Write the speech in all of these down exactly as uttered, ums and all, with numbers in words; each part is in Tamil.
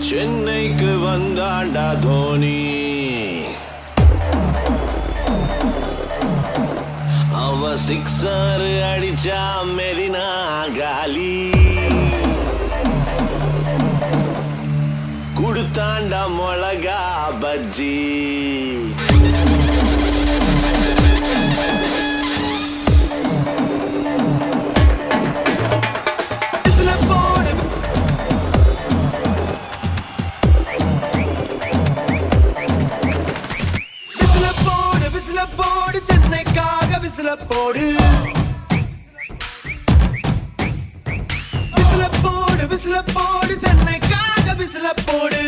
சென்னைக்கு வந்தாண்டா தோனி, அவன் சிக்ஸர் அடிச்சா மெரினா காலி, குடுத்தாண்டா மிளகா பஜ்ஜி. விசில போடு விசில போடு விசில போடு சென்னைக்காக விசில போடு.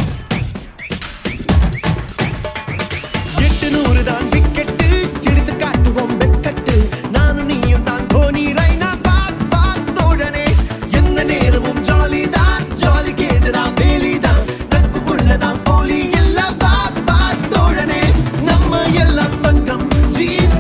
எட்டு நூறு தான் விக்கெட்டு எடுத்து காட்டுவோம் வெட்கட்டு. நானும் நீயும் தான் தோனி ரைனா பாத் பாத் தோழனே. எந்த நேரமும் ஜாலி தான், ஜாலி கேட்டுதான் வேலி தான், நட்புக்குள்ளதான் போலி எல்லாம் பாத் பாத் தோழனே. நம்ம எல்லாம் தங்கம் ஜீன்ஸ்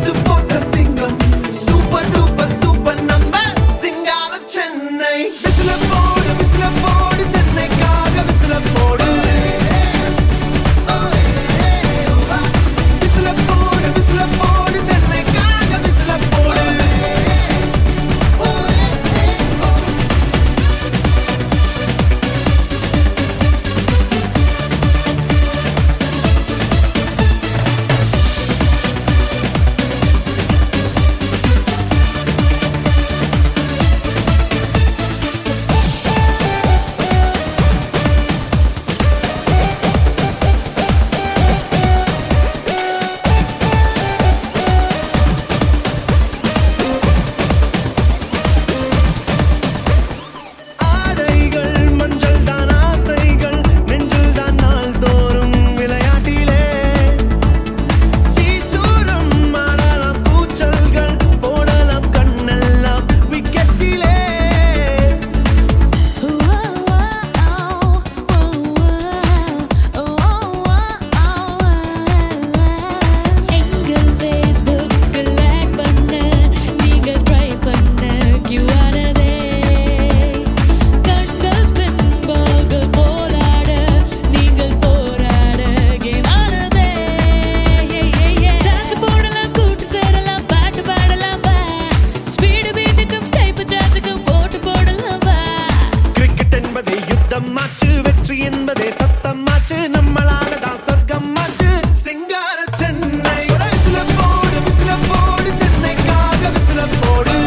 வெற்றி என்பதே சத்தமாச்சு, நம்மளால தான் சொர்க்கம் மாச்சு. சிங்கார சென்னை விசில போடு விசில போடு சென்னைக்காக விசில போடு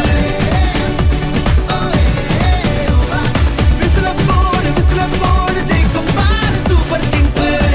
விசில போடு விசில போடு ஜெயிக்கும் பாரு சூப்பர் கிங்ஸ்.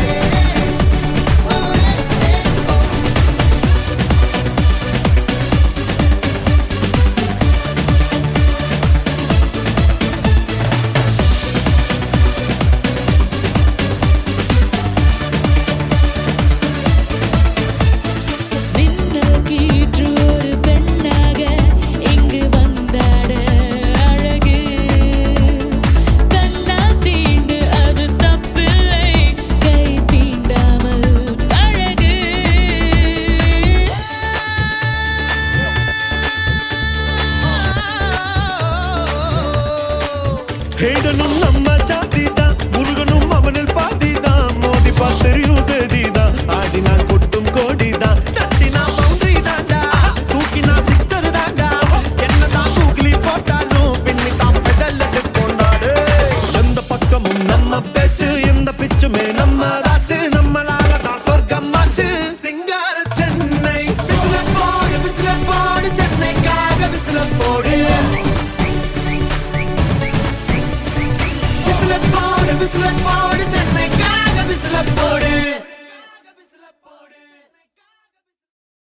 ஹேடனும் நம்ம ஜாதி தான், முருகனும் அவனில் பாதி தான், மோதி பார்த்தறியும் சேதி தான், ஆடினா கொட்டும் கோடி தான், தட்டினா பவுண்டரி தாண்டா, தூக்கினா சிக்ஸர் தாண்டா, என்னதான் கூகுளி போட்டாலும் பின்னி தான் பெடல் கொண்டாடு. எந்த பக்கமும் நம்ம பேச்சு, எந்த பிச்சுமே நம்ம தாச்சு, நம்மளால தான் சொர்க்கம் மாச்சு. சிங்கார சென்னை விசில போடு விசில போடு சென்னைக்காக விசில போடு விசில போடு சென்னைக்காக விசில போடு.